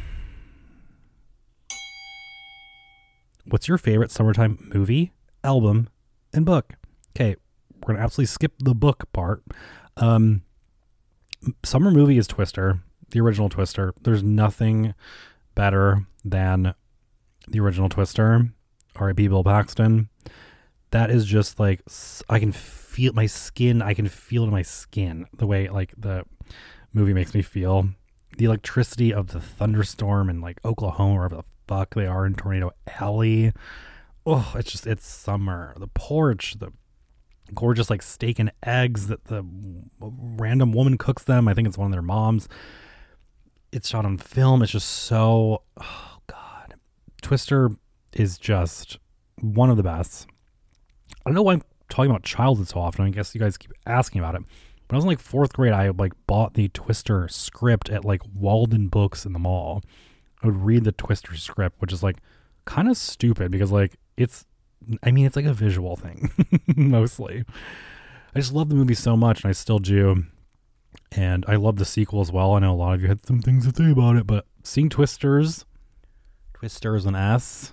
What's your favorite summertime movie, album, and book? Okay, we're going to absolutely skip the book part. Um, summer movie is Twister, the original Twister. There's nothing better than the original Twister. R I P Bill Paxton. That is just like, I can feel my skin. I can feel it in my skin the way like the movie makes me feel. The electricity of the thunderstorm in like Oklahoma, wherever the fuck they are in Tornado Alley. Oh, it's just, it's summer. The porch, the gorgeous like steak and eggs that the random woman cooks them. I think it's one of their moms. It's shot on film. It's just so, oh God. Twister is just one of the best. I don't know why I'm talking about childhood so often. I guess you guys keep asking about it. When I was in like fourth grade, I like bought the Twister script at like Walden Books in the mall. I would read the Twister script, which is like kind of stupid because like it's, I mean, it's like a visual thing mostly. I just love the movie so much, and I still do. And I love the sequel as well. I know a lot of you had some things to say about it, but seeing Twisters, Twisters with an S,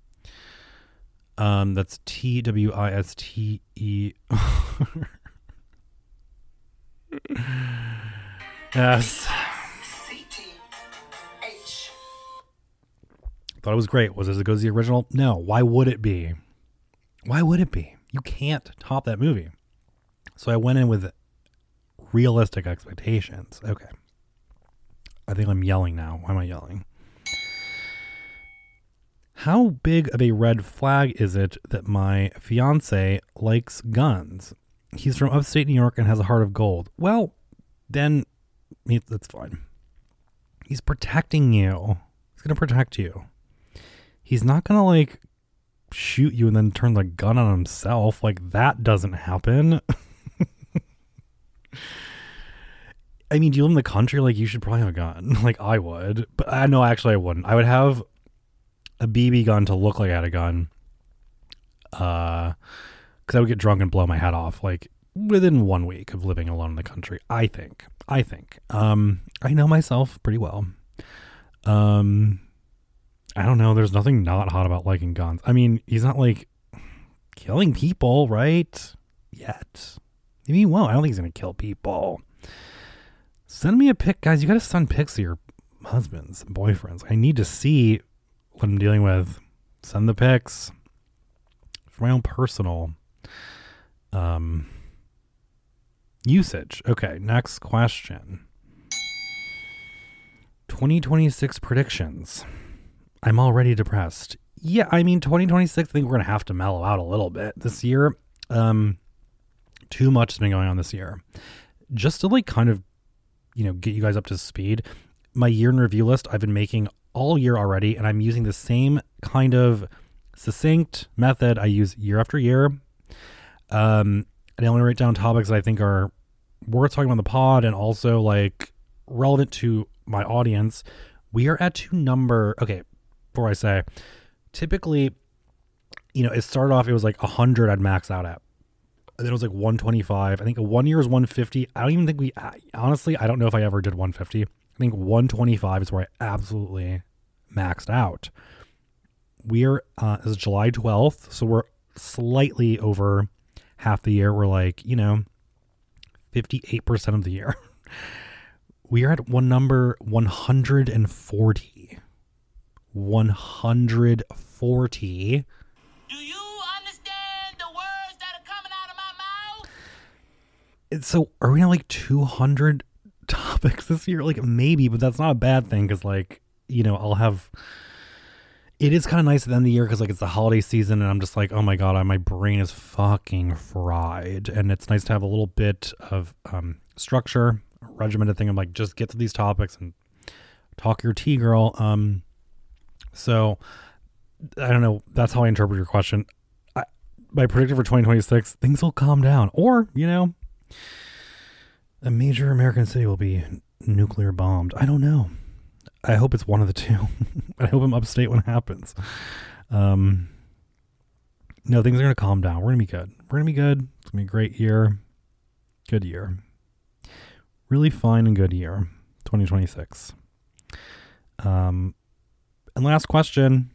um, that's T W I S T E. Yes. C T H. Thought it was great. Was it as good as the original? No. Why would it be? Why would it be? You can't top that movie. So I went in with realistic expectations. Okay. I think I'm yelling now. Why am I yelling? How big of a red flag is it that my fiance likes guns? He's from upstate New York and has a heart of gold. Well, then that's fine. He's protecting you. He's going to protect you. He's not going to like shoot you and then turn the gun on himself. Like that doesn't happen. I mean, do you live in the country? Like you should probably have a gun. Like I would, but I know actually I wouldn't. I would have a B B gun to look like I had a gun. Uh, because I would get drunk and blow my head off like within one week of living alone in the country. I think. I think. Um, I know myself pretty well. Um, I don't know. There's nothing not hot about liking guns. I mean, he's not like killing people, right? Yet. Maybe he won't. I don't think he's gonna kill people. Send me a pic, guys. You gotta send pics of your husbands and boyfriends. I need to see what I'm dealing with. Send the pics. For my own personal um, usage. Okay, next question. twenty twenty-six predictions. I'm already depressed. Yeah, I mean, twenty twenty-six, I think we're going to have to mellow out a little bit this year. Um, too much has been going on this year. Just to like kind of, you know, get you guys up to speed. My year in review list I've been making all year already, and I'm using the same kind of succinct method I use year after year. Um, and I only write down topics that I think are worth talking about on the pod and also like relevant to my audience. We are at to number, okay, before I say, typically, you know, it started off, it was like one hundred I'd max out at. And then it was like one twenty-five. I think one year is one fifty. I don't even think we, honestly, I don't know if I ever did one fifty. I think one twenty-five is where I absolutely maxed out. We're, uh, it's July twelfth, so we're slightly over half the year. We're like, you know, fifty-eight percent of the year. We are at one number one hundred forty. one hundred forty. Do you understand the words that are coming out of my mouth? It's so are we at like two hundred topics this year? Like maybe, but that's not a bad thing because like, you know, I'll have, it is kind of nice at the end of the year because like it's the holiday season and I'm just like, oh my God, I, my brain is fucking fried. And it's nice to have a little bit of um, structure, a regimented thing. I'm like, just get to these topics and talk your tea, girl. Um, so I don't know. That's how I interpret your question. I, my prediction for twenty twenty-six, things will calm down, or, you know, a major American city will be nuclear bombed. I don't know. I hope it's one of the two. I hope I'm upstate when it happens. Um, no, things are going to calm down. We're going to be good. We're going to be good. It's going to be a great year. Good year. Really fine and good year. twenty twenty-six. Um, and last question.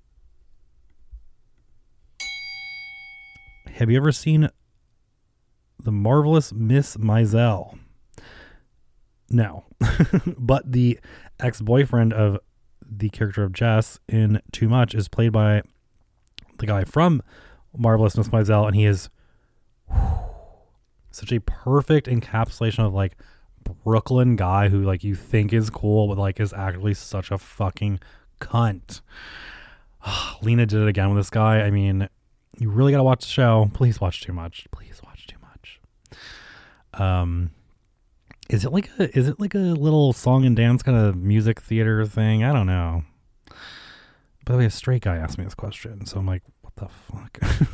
Have you ever seen The Marvelous Miss Maisel? No. But the ex-boyfriend of the character of Jess in Too Much is played by the guy from Marvelous Miss Maisel, and he is whew, such a perfect encapsulation of like Brooklyn guy who like you think is cool but like is actually such a fucking cunt. Lena did it again with this guy. I mean, you really gotta watch the show. Please watch Too Much. Please watch Too Much. Um, is it like a is it like a little song and dance kind of music theater thing? I don't know. By the way, a straight guy asked me this question, so I'm like, what the fuck?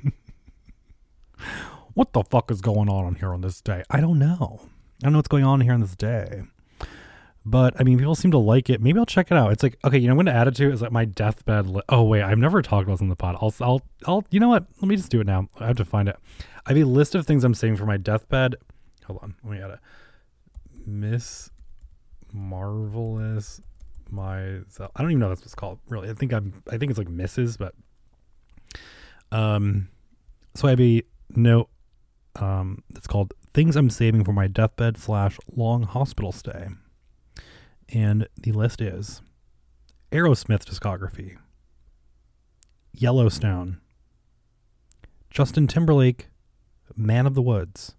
What the fuck is going on here on this day? I don't know. I don't know what's going on here on this day. But, I mean, people seem to like it. Maybe I'll check it out. It's like, okay, you know, I'm going to add it to is like my deathbed. Li- oh, wait, I've never talked about this on the pod. I'll, I'll, I'll, you know what? Let me just do it now. I have to find it. I have a list of things I'm saying for my deathbed. Hold on. Let me add it. Miss Marvelous Maisel. I don't even know that's what it's called, really. I think I'm, I think it's like Missus, but, um, so I have a note, um, that's called Things I'm Saving for My Deathbed slash Long Hospital Stay. And the list is Aerosmith discography, Yellowstone, Justin Timberlake, Man of the Woods,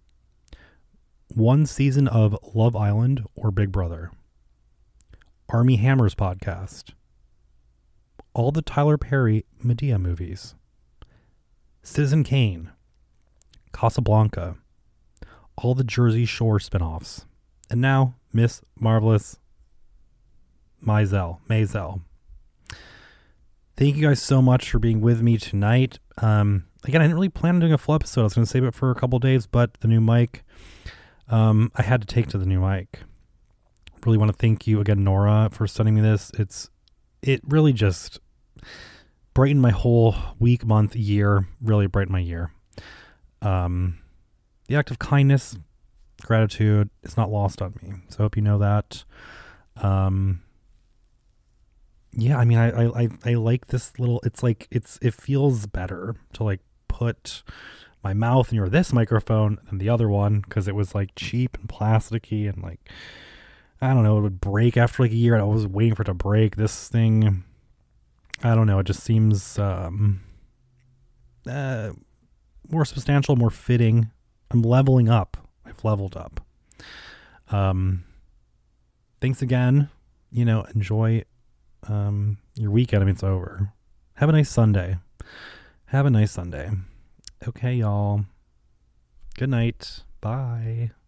one season of Love Island or Big Brother, Army Hammer's podcast, all the Tyler Perry Medea movies, Citizen Kane, Casablanca, all the Jersey Shore spinoffs, and now Miss Marvelous Maisel. Maisel. Thank you guys so much for being with me tonight. Um, again, I didn't really plan on doing a full episode. I was going to save it for a couple days, but the new mic, um, I had to take to the new mic. Really want to thank you again, Nora, for sending me this. It's, it really just brightened my whole week, month, year. Really brightened my year. Um, the act of kindness, gratitude, it's not lost on me. So I hope you know that. Um, yeah, I mean, I, I, I, I like this little, it's like, it's, it feels better to like put my mouth near this microphone than the other one. Cause it was like cheap and plasticky and like, I don't know, it would break after like a year and I was waiting for it to break. This thing, I don't know. It just seems, um, uh, more substantial, more fitting. I'm leveling up. I've leveled up. Um, thanks again. You know, enjoy um, your weekend. I mean, it's over. Have a nice Sunday. Have a nice Sunday. Okay, y'all. Good night. Bye.